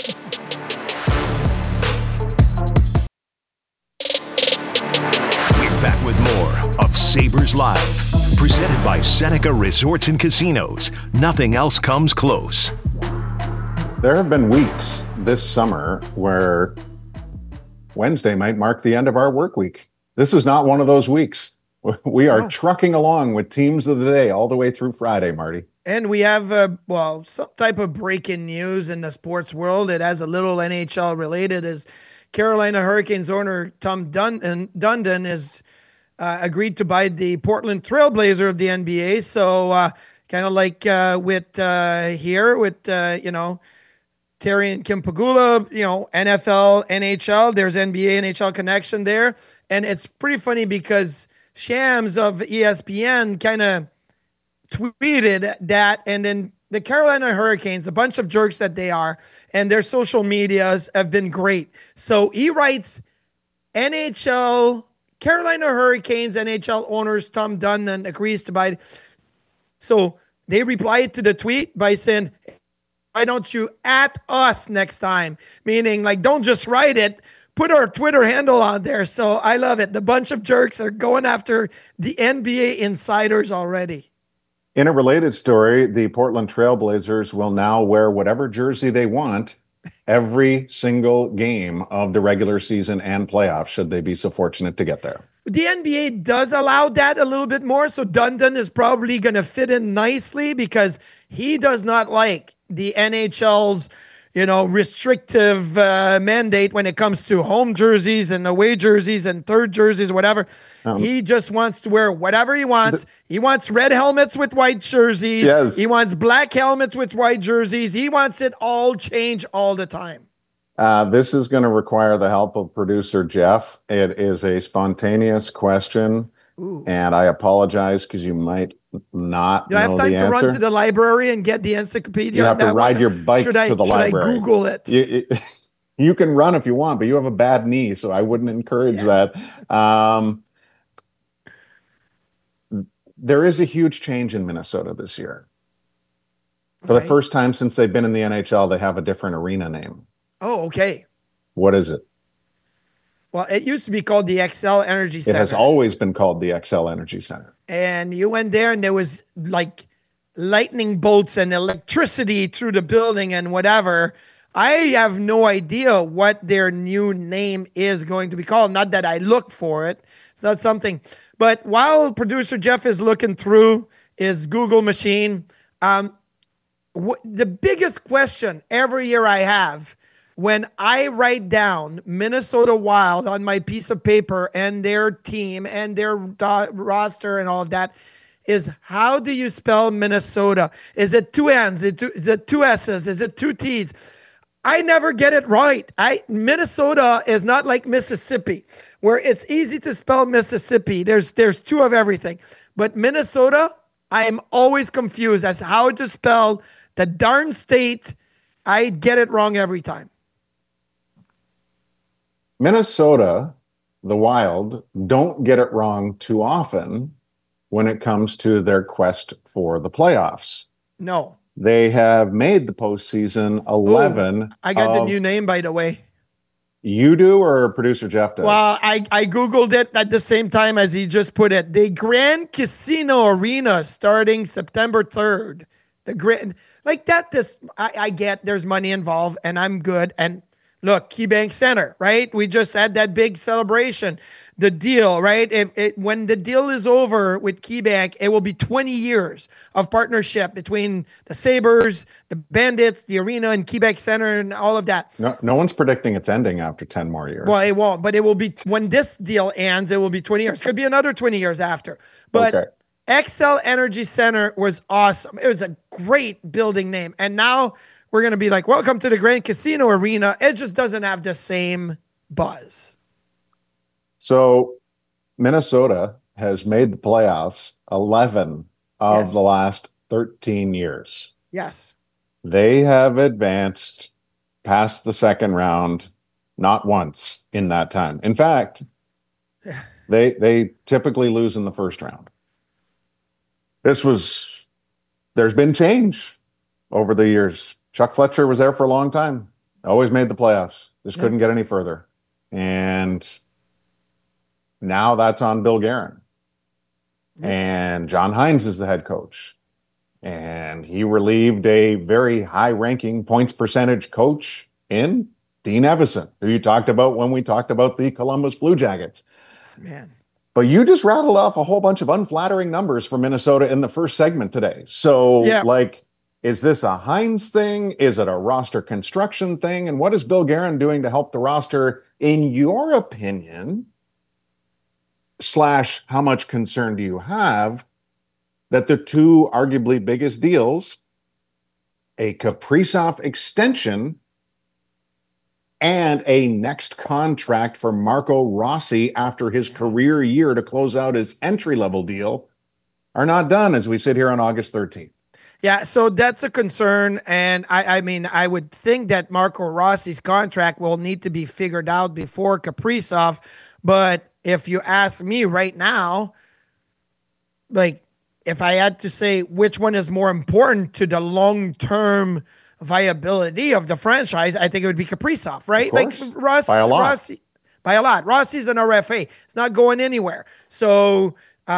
We're back with more of Sabres Live, presented by Seneca Resorts and Casinos. Nothing else comes close. There have been weeks this summer where Wednesday might mark the end of our work week. This is not one of those weeks. We are trucking along with teams of the day all the way through Friday, Marty. And we have, some type of breaking news in the sports world. It has a little NHL related as Carolina Hurricanes owner Tom Dundon has agreed to buy the Portland Trailblazer of the NBA. So kind of like with Terry and Kim Pagula, NFL, NHL, there's NBA, NHL connection there. And it's pretty funny because Shams of ESPN kind of tweeted that, and then the Carolina Hurricanes, a bunch of jerks that they are, and their social medias have been great. So he writes, Carolina Hurricanes NHL owners Tom Dundon agrees to buy. So they replied to the tweet by saying, why don't you at us next time? Meaning, like, don't just write it. Put our Twitter handle on there. So I love it. The bunch of jerks are going after the NBA insiders already. In a related story, the Portland Trailblazers will now wear whatever jersey they want every single game of the regular season and playoffs, should they be so fortunate to get there. The NBA does allow that a little bit more, so Dundon is probably going to fit in nicely because he does not like the NHL's restrictive mandate when it comes to home jerseys and away jerseys and third jerseys, whatever. He just wants to wear whatever he wants. He wants red helmets with white jerseys. Yes. He wants black helmets with white jerseys. He wants it all change all the time. This is going to require the help of producer Jeff. It is a spontaneous question, and I apologize because you might not know the answer. Do I have time to run to the library and get the encyclopedia? You have to ride your bike to the library. Should I Google it? You can run if you want, but you have a bad knee, so I wouldn't encourage that. There is a huge change in Minnesota this year. For the first time since they've been in the NHL, they have a different arena name. Oh, okay. What is it? Well, it used to be called the XL Energy Center. It has always been called the XL Energy Center. And you went there and there was like lightning bolts and electricity through the building and whatever. I have no idea what their new name is going to be called. Not that I look for it. It's not something. But while producer Jeff is looking through his Google machine, the biggest question every year I have when I write down Minnesota Wild on my piece of paper and their team and their roster and all of that is, how do you spell Minnesota? Is it two N's? Is it two S's? Is it two T's? I never get it right. Minnesota is not like Mississippi, where it's easy to spell Mississippi. There's two of everything. But Minnesota, I am always confused as how to spell the darn state. I get it wrong every time. Minnesota, the Wild, don't get it wrong too often when it comes to their quest for the playoffs. No. They have made the postseason 11. Ooh, I got the new name, by the way. You do, or producer Jeff does? Well, I Googled it at the same time as he just put it. The Grand Casino Arena starting September 3rd. The Grand, like that, I get there's money involved and I'm good. And look, KeyBank Center, right? We just had that big celebration. The deal, right? When the deal is over with KeyBank, it will be 20 years of partnership between the Sabres, the Bandits, the arena, and KeyBank Center, and all of that. No one's predicting it's ending after 10 more years. Well, it won't, but it will be, when this deal ends, it will be 20 years. Could be another 20 years after. But XL Energy Center was awesome. It was a great building name. And now we're going to be like, welcome to the Grand Casino Arena. It just doesn't have the same buzz. So Minnesota has made the playoffs 11 of the last 13 years. Yes. They have advanced past the second round not once in that time. In fact, they typically lose in the first round. There's been change over the years. Chuck Fletcher was there for a long time. Always made the playoffs. Just couldn't get any further. And now that's on Bill Guerin. And John Hines is the head coach. And he relieved a very high-ranking points percentage coach in Dean Evason, who you talked about when we talked about the Columbus Blue Jackets. Man. But you just rattled off a whole bunch of unflattering numbers for Minnesota in the first segment today. So, is this a Hines thing? Is it a roster construction thing? And what is Bill Guerin doing to help the roster, in your opinion, / how much concern do you have that the two arguably biggest deals, a Kaprizov extension and a next contract for Marco Rossi after his career year to close out his entry-level deal, are not done as we sit here on August 13th? Yeah, so that's a concern. And I mean, I would think that Marco Rossi's contract will need to be figured out before Kaprizov. But if you ask me right now, like, if I had to say which one is more important to the long-term viability of the franchise, I think it would be Kaprizov, right? Like by a lot. By a lot. Rossi's an RFA. It's not going anywhere. So,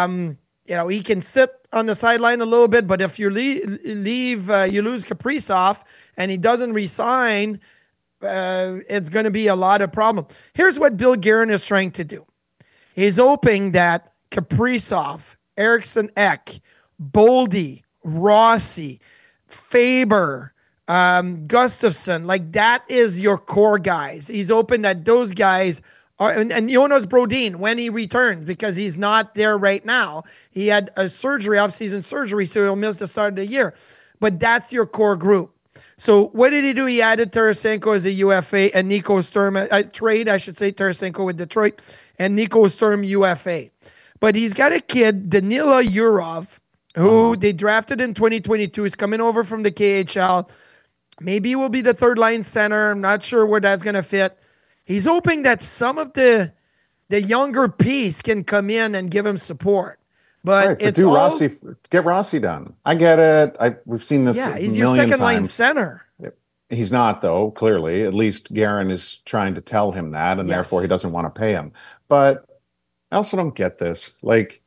he can sit on the sideline a little bit, but if you you lose Kaprizov and he doesn't resign, it's going to be a lot of problem. Here's what Bill Guerin is trying to do. He's hoping that Kaprizov, Eriksson Ek, Boldy, Rossi, Faber, Gustafsson, like that is your core guys. He's hoping that those guys are, and Jonas Brodin, when he returns, because he's not there right now. He had a surgery, off-season surgery, so he'll miss the start of the year. But that's your core group. So what did he do? He added Tarasenko as a UFA and Nico Sturm, trade, I should say, Tarasenko with Detroit and Nico Sturm UFA. But he's got a kid, Danila Yurov, who they drafted in 2022. He's coming over from the KHL. Maybe he will be the third line center. I'm not sure where that's going to fit. He's hoping that some of the younger piece can come in and give him support. But it's all... Rossi, get Rossi done. I get it. We've seen this he's your second line times. Center. He's not, though, clearly. At least Guerin is trying to tell him that, and therefore he doesn't want to pay him. But I also don't get this. Like,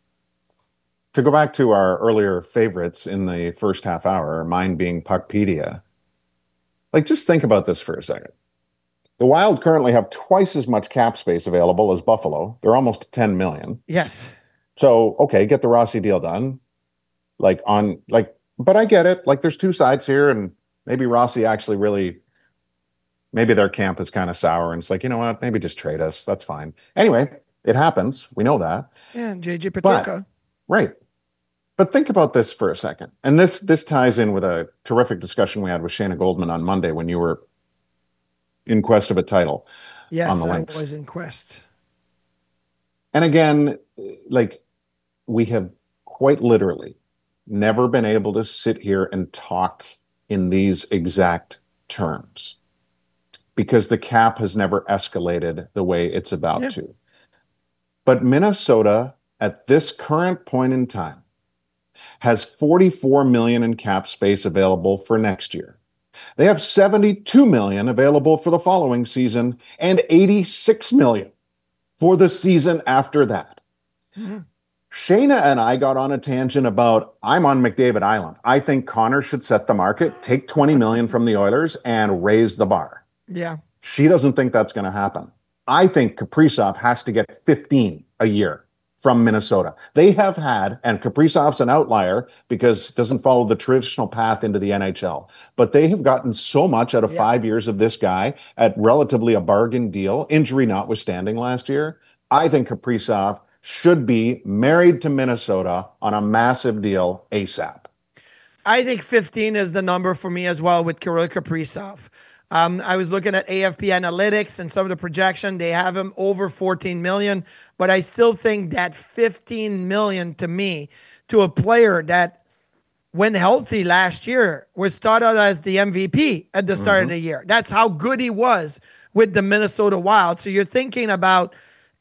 to go back to our earlier favorites in the first half hour, mine being Puckpedia, like, just think about this for a second. The Wild currently have twice as much cap space available as Buffalo. They're almost $10 million. Yes. So, okay, get the Rossi deal done. But I get it. Like, there's two sides here, and maybe Rossi actually really, maybe their camp is kind of sour, and it's like, you know what, maybe just trade us. That's fine. Anyway, it happens. We know that. Yeah, JJ Petuka. Right. But think about this for a second. And this ties in with a terrific discussion we had with Shayna Goldman on Monday when you were in quest of a title. Yes, on the Lynx. I was in quest. And again, like, we have quite literally never been able to sit here and talk in these exact terms because the cap has never escalated the way it's about to. But Minnesota, at this current point in time, has $44 million in cap space available for next year. They have $72 million available for the following season and $86 million for the season after that. Mm-hmm. Shayna and I got on a tangent about, I'm on McDavid Island. I think Connor should set the market, take $20 million from the Oilers, and raise the bar. Yeah. She doesn't think that's going to happen. I think Kaprizov has to get 15 a year from Minnesota. They have had, and Kaprizov's an outlier because it doesn't follow the traditional path into the NHL, but they have gotten so much out of 5 years of this guy at relatively a bargain deal, injury notwithstanding last year. I think Kaprizov should be married to Minnesota on a massive deal ASAP. I think 15 is the number for me as well with Kirill Kaprizov. I was looking at AFP Analytics and some of the projection. They have him over 14 million, but I still think that 15 million to me, to a player that when healthy last year was thought of as the MVP at the start of the year. That's how good he was with the Minnesota Wild. So you're thinking about,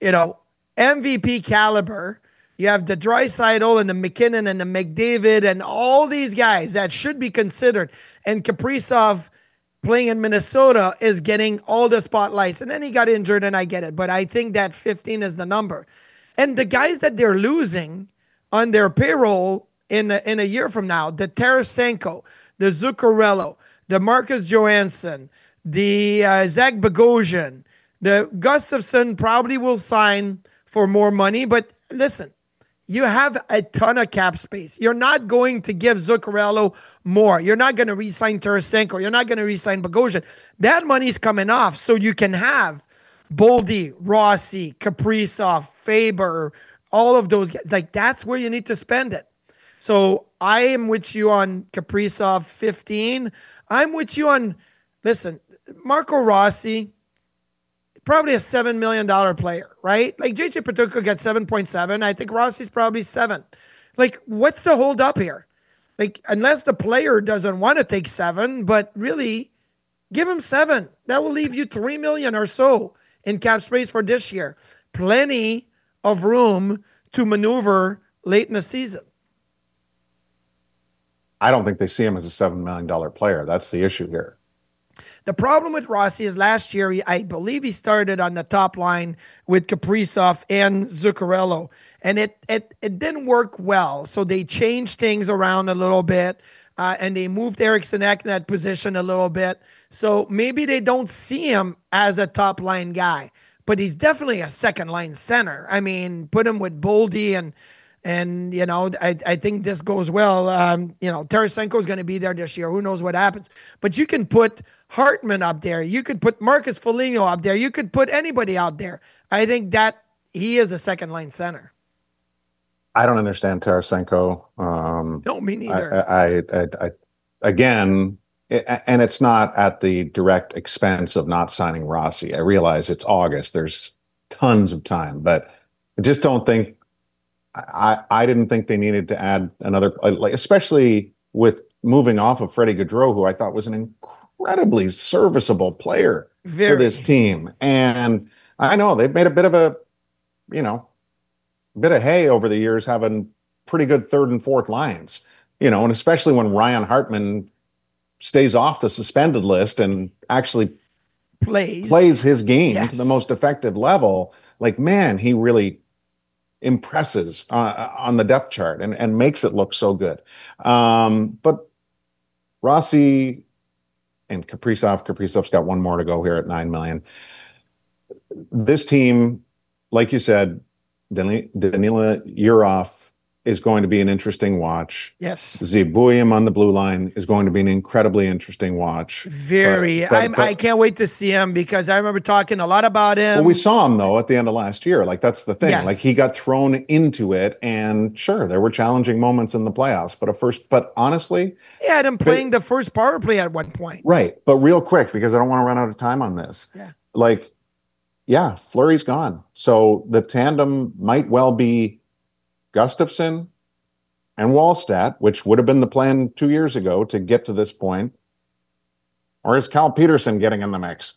MVP caliber. You have the Draisaitl and the McKinnon and the McDavid and all these guys that should be considered. And Kaprizov playing in Minnesota is getting all the spotlights. And then he got injured, and I get it. But I think that 15 is the number. And the guys that they're losing on their payroll in a year from now, the Tarasenko, the Zuccarello, the Marcus Johansson, the Zach Bogosian, the Gustafsson probably will sign for more money. But listen, you have a ton of cap space. You're not going to give Zuccarello more. You're not going to re-sign Tarasenko. You're not going to re-sign Bogosian. That money's coming off, so you can have Boldy, Rossi, Kaprizov, Faber, all of those guys. Like, that's where you need to spend it. So I am with you on Kaprizov 15. I'm with you on, listen, Marco Rossi, probably a $7 million player, right? Like, JJ Petuka got 7.7. I think Rossi's probably 7. Like, what's the hold up here? Like, unless the player doesn't want to take 7, but really, give him 7. That will leave you $3 million or so in cap space for this year. Plenty of room to maneuver late in the season. I don't think they see him as a $7 million player. That's the issue here. The problem with Rossi is last year, I believe he started on the top line with Kaprizov and Zuccarello, and it didn't work well. So they changed things around a little bit, and they moved Eriksson Ek in that position a little bit. So maybe they don't see him as a top line guy, but he's definitely a second line center. I mean, put him with Boldy and I think this goes well. Tarasenko is going to be there this year. Who knows what happens? But you can put Hartman up there. You could put Marcus Foligno up there. You could put anybody out there. I think that he is a second line center. I don't understand Tarasenko. No, me neither. Again, and it's not at the direct expense of not signing Rossi. I realize it's August. There's tons of time, but I just don't think I didn't think they needed to add another, like, especially with moving off of Freddie Gaudreau, who I thought was an incredibly serviceable player for this team. And I know they've made a bit of hay over the years, having pretty good third and fourth lines, and especially when Ryan Hartman stays off the suspended list and actually plays his game to the most effective level. Like, man, he really impresses on the depth chart and makes it look so good. But Rossi and Kaprizov's got one more to go here at $9 million. This team, like you said, Danila Yurov is going to be an interesting watch. Yes. Zebuyem on the blue line is going to be an incredibly interesting watch. I can't wait to see him, because I remember talking a lot about him. Well, we saw him, though, at the end of last year. Like, that's the thing. Yes. Like, he got thrown into it, and sure, there were challenging moments in the playoffs, but honestly... He had him playing the first power play at one point. Right. But real quick, because I don't want to run out of time on this. Yeah. Fleury's gone. So the tandem might well be Gustafsson and Wallstedt, which would have been the plan 2 years ago to get to this point. Or is Cal Peterson getting in the mix?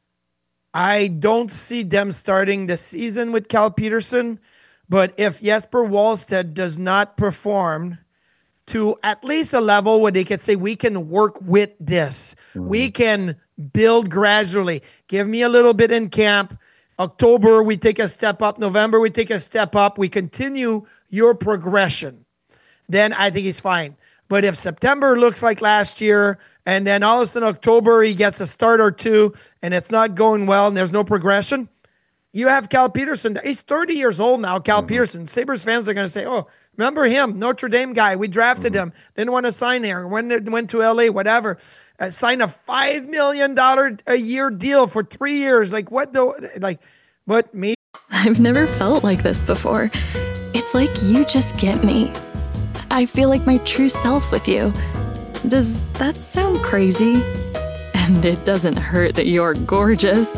I don't see them starting the season with Cal Peterson, but if Jesper Wallstedt does not perform to at least a level where they could say, we can work with this, we can build gradually, give me a little bit in camp, October, we take a step up. November, we take a step up. We continue your progression. Then I think he's fine. But if September looks like last year, and then all of a sudden October, he gets a start or two, and it's not going well, and there's no progression, you have Cal Peterson. He's 30 years old now, Cal Peterson. Sabres fans are going to say, oh, remember him, Notre Dame guy. We drafted him. Didn't want to sign there. Went to LA, whatever. Sign a $5 million a year deal for 3 years. Like, what the, like, what me? I've never felt like this before. It's like you just get me. I feel like my true self with you. Does that sound crazy? And it doesn't hurt that you're gorgeous.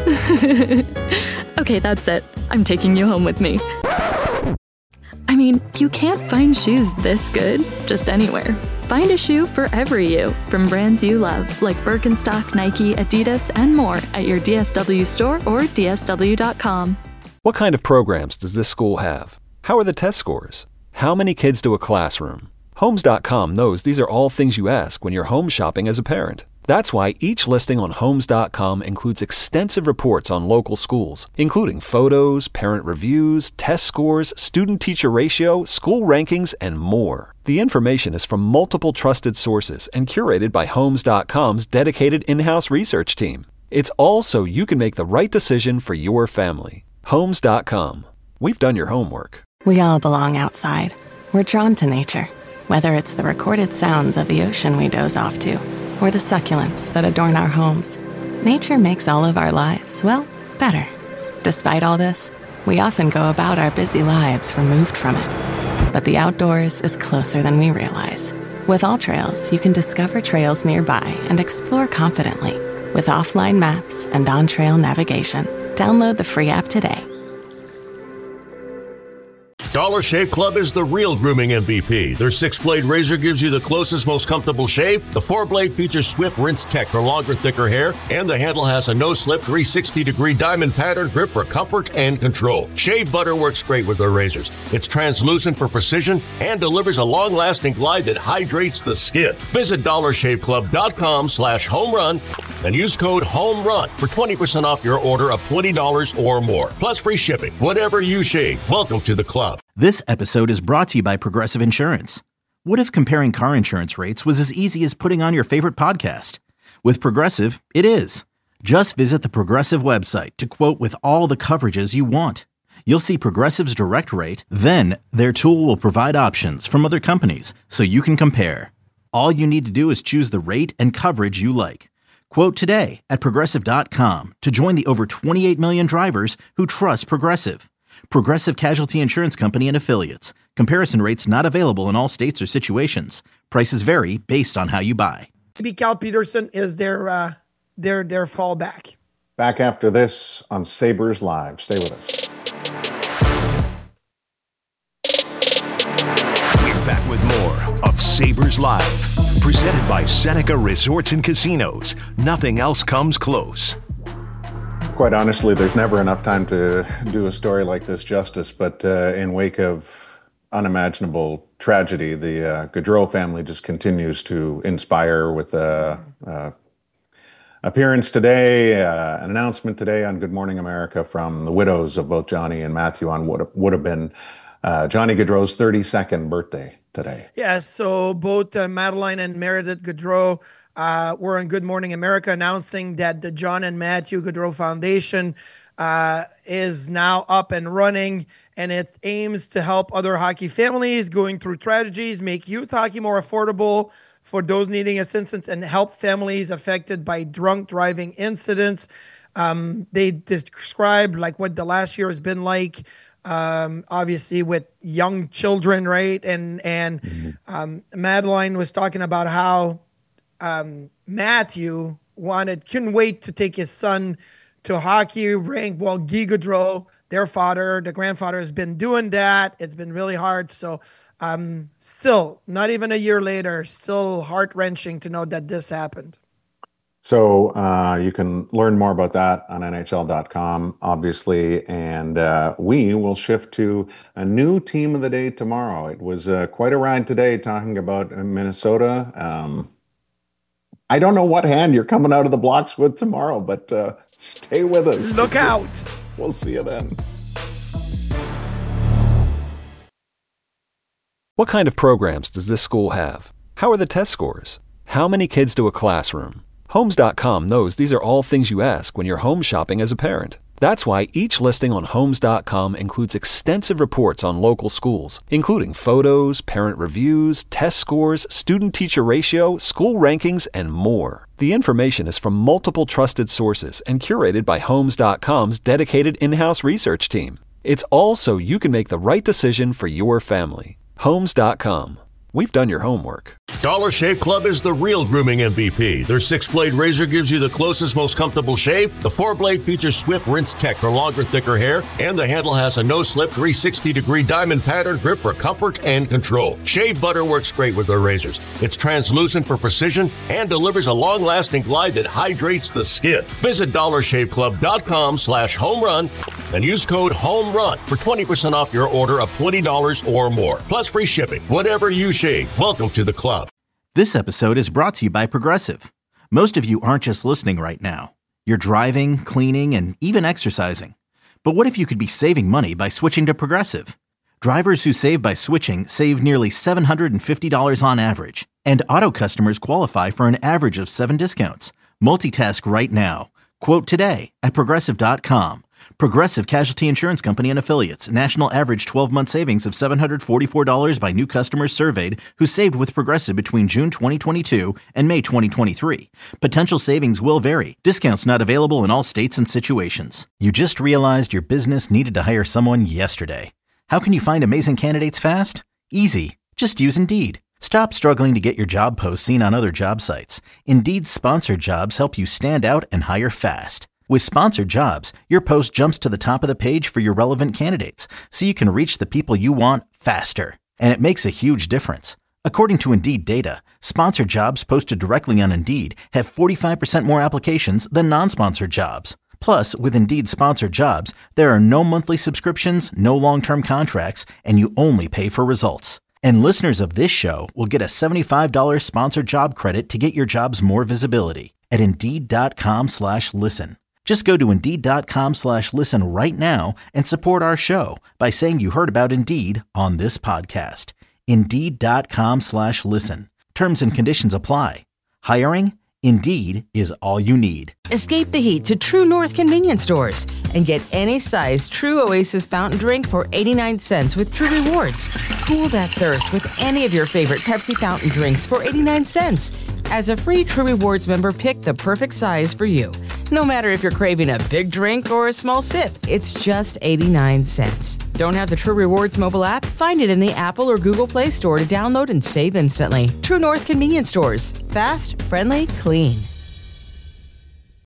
Okay, that's it. I'm taking you home with me. I mean, you can't find shoes this good just anywhere. Find a shoe for every you, from brands you love, like Birkenstock, Nike, Adidas, and more at your DSW store or DSW.com. What kind of programs does this school have? How are the test scores? How many kids do a classroom? Homes.com knows these are all things you ask when you're home shopping as a parent. That's why each listing on Homes.com includes extensive reports on local schools, including photos, parent reviews, test scores, student-teacher ratio, school rankings, and more. The information is from multiple trusted sources and curated by Homes.com's dedicated in-house research team. It's all so you can make the right decision for your family. Homes.com. We've done your homework. We all belong outside. We're drawn to nature, whether it's the recorded sounds of the ocean we doze off to, or the succulents that adorn our homes. Nature makes all of our lives, well, better. Despite all this, we often go about our busy lives removed from it. But the outdoors is closer than we realize. With AllTrails, you can discover trails nearby and explore confidently. With offline maps and on-trail navigation, download the free app today. Dollar Shave Club is the real grooming MVP. Their 6-blade razor gives you the closest, most comfortable shave. The 4-blade features swift rinse tech for longer, thicker hair, and the handle has a no-slip 360-degree diamond pattern grip for comfort and control. Shave butter works great with their razors. It's translucent for precision and delivers a long-lasting glide that hydrates the skin. Visit dollarshaveclub.com/homerun and use code HOMERUN for 20% off your order of $20 or more, plus free shipping. Whatever you shave, welcome to the club. This episode is brought to you by Progressive Insurance. What if comparing car insurance rates was as easy as putting on your favorite podcast? With Progressive, it is. Just visit the Progressive website to quote with all the coverages you want. You'll see Progressive's direct rate, then their tool will provide options from other companies so you can compare. All you need to do is choose the rate and coverage you like. Quote today at Progressive.com to join the over 28 million drivers who trust Progressive. Progressive Casualty Insurance Company and Affiliates. Comparison rates not available in all states or situations. Prices vary based on how you buy. Maybe Cal Peterson is their fallback. Back after this on Sabres Live. Stay with us. We're back with more of Sabres Live, presented by Seneca Resorts and Casinos. Nothing else comes close. Quite honestly, there's never enough time to do a story like this justice, but in wake of unimaginable tragedy, the Gaudreau family just continues to inspire with appearance today, an announcement today on Good Morning America from the widows of both Johnny and Matthew on what would have been Johnny Gaudreau's 32nd birthday today. Yeah, so both Madeline and Meredith Gaudreau were on Good Morning America announcing that the John and Matthew Gaudreau Foundation is now up and running, and it aims to help other hockey families going through tragedies, make youth hockey more affordable for those needing assistance, and help families affected by drunk driving incidents. They described like what the last year has been like, obviously with young children, right? And Madeline was talking about how Matthew couldn't wait to take his son to hockey rink. Well, Guy Gaudreau, their father, the grandfather, has been doing that. It's been really hard. So still, not even a year later, still heart-wrenching to know that this happened. So you can learn more about that on NHL.com, obviously, and we will shift to a new team of the day tomorrow. It was quite a ride today talking about Minnesota. I don't know what hand you're coming out of the blocks with tomorrow, but stay with us. Look out. We'll see you then. What kind of programs does this school have? How are the test scores? How many kids do a classroom? Homes.com knows these are all things you ask when you're home shopping as a parent. That's why each listing on Homes.com includes extensive reports on local schools, including photos, parent reviews, test scores, student-teacher ratio, school rankings, and more. The information is from multiple trusted sources and curated by Homes.com's dedicated in-house research team. It's all so you can make the right decision for your family. Homes.com. We've done your homework. Dollar Shave Club is the real grooming MVP. Their 6-blade razor gives you the closest, most comfortable shave. The 4-blade features swift rinse tech for longer, thicker hair. And the handle has a no-slip 360-degree diamond pattern grip for comfort and control. Shave butter works great with their razors. It's translucent for precision and delivers a long-lasting glide that hydrates the skin. Visit dollarshaveclub.com/homerun and use code HOMERUN for 20% off your order of $20 or more. Plus free shipping. Whatever you shave. Welcome to the club. This episode is brought to you by Progressive. Most of you aren't just listening right now. You're driving, cleaning, and even exercising. But what if you could be saving money by switching to Progressive? Drivers who save by switching save nearly $750 on average. And auto customers qualify for an average of 7 discounts. Multitask right now. Quote today at Progressive.com. Progressive Casualty Insurance Company and Affiliates. National average 12-month savings of $744 by new customers surveyed who saved with Progressive between June 2022 and May 2023. Potential savings will vary. Discounts not available in all states and situations. You just realized your business needed to hire someone yesterday. How can you find amazing candidates fast? Easy. Just use Indeed. Stop struggling to get your job posts seen on other job sites. Indeed's sponsored jobs help you stand out and hire fast. With sponsored jobs, your post jumps to the top of the page for your relevant candidates, so you can reach the people you want faster. And it makes a huge difference. According to Indeed data, sponsored jobs posted directly on Indeed have 45% more applications than non-sponsored jobs. Plus, with Indeed sponsored jobs, there are no monthly subscriptions, no long-term contracts, and you only pay for results. And listeners of this show will get a $75 sponsored job credit to get your jobs more visibility at Indeed.com/listen. Just go to Indeed.com/listen right now and support our show by saying you heard about Indeed on this podcast. Indeed.com/listen. Terms and conditions apply. Hiring? Indeed is all you need. Escape the heat to True North convenience stores and get any size True Oasis fountain drink for 89 cents with True Rewards. Cool that thirst with any of your favorite Pepsi fountain drinks for 89 cents. As a free True Rewards member, pick the perfect size for you. No matter if you're craving a big drink or a small sip, it's just 89 cents. Don't have the True Rewards mobile app? Find it in the Apple or Google Play Store to download and save instantly. True North Convenience Stores. Fast, friendly, clean.